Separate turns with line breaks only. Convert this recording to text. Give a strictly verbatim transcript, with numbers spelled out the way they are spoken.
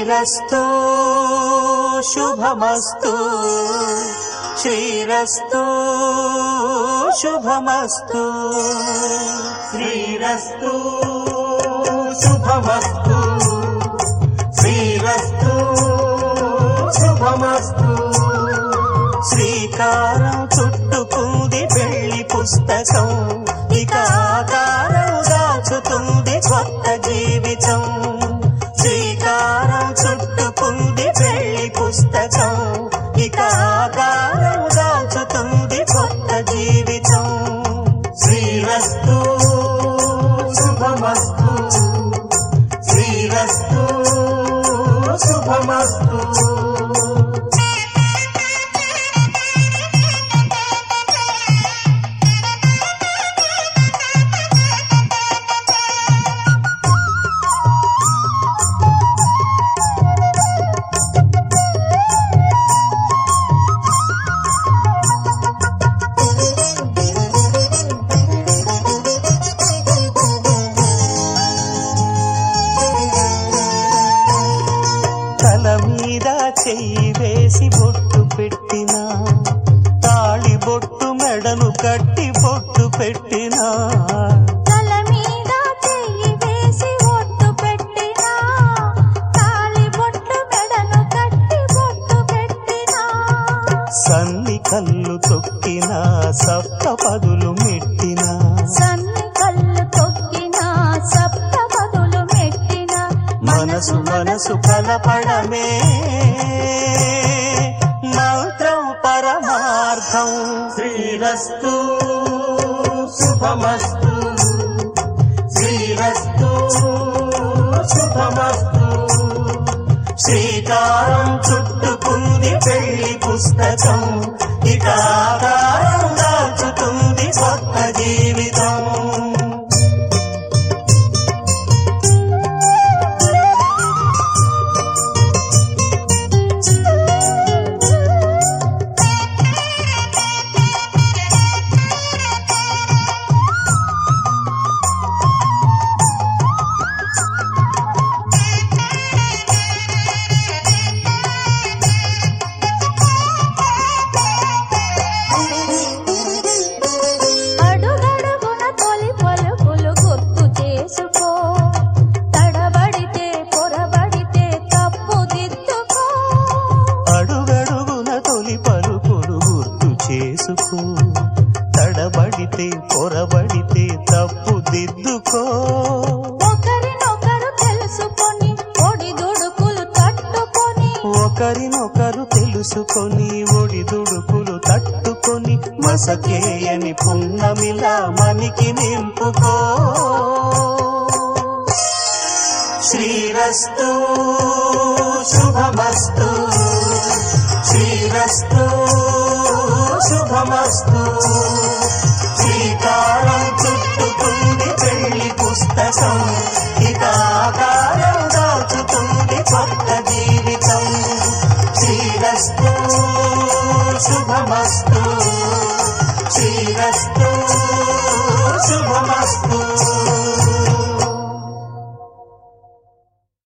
శ్రీరస్తు శుభమస్తు శ్రీరస్తు శుభమస్తు శ్రీరస్తు శుభమస్తు శ్రీరస్తు శుభమస్తు శ్రీకారం చుట్టుకుంది పెళ్లి పుస్తకం ఇక ఆకారం దాచుతుంది కొత్త జీవితం శ్రీకారం చుట్టుకుంది పెళ్లి పుస్తకం ఇక ఆకారం దాచుతుంది కొత్త జీవితం శ్రీరస్తు శుభమస్తు శ్రీరస్తు శుభమస్తు తల మీద చెయ్యి వేసి బొట్టు పెట్టినా తాళి బొట్టు మెడను కట్టి బొట్టు పెట్టినా
తల మీద చెయ్యి వేసి బొట్టు పెట్టినా తాళి బొట్టు మెడను కట్టి బొట్టు పెట్టినా
సన్ని కళ్ళు తొక్కినా సప్త పదులు మెట్టినా
సన్ని కళ్ళు తొక్కినా సప్త పదులు మెట్టినా
మనసు మనసు కలపడమే మంత్రం పరమార్థం శ్రీరస్తు శుభమస్తు శ్రీరస్తు శుభమస్తు శ్రీకారం చుట్టుకుంది పెళ్లి పుస్తకం ఇక ఆకారం దాచుతుంది కొత్త జీవితం
అడుగడుగున తొలి పలుకులు గుర్తు చేసుకో తడబడితే పొరబడితే తప్పు దిద్దుకో
అడుగడుగున తొలి పలుకులు గుర్తు చేసుకో తడబడితే పొరబడితే తప్పు దిద్దుకో
ఒకరినొకరు తెలుసుకొని ఒడిదుడుకులు తట్టుకొని
ఒకరినొకరు తెలుసుకొని ఒడిదుడుకులు తట్టుకొని మసకేయని పున్నమిలా మనికి నింపుకో శ్రీరస్తు శుభమస్తు శ్రీరస్తు శుభమస్తు శ్రీకారం చుట్టుకుంది పెళ్లి పుస్తకం